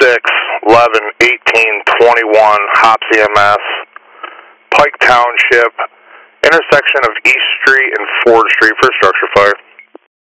6/11/18/21, Hops EMS, Pike Township, intersection of East Street and Ford Street for structure fire.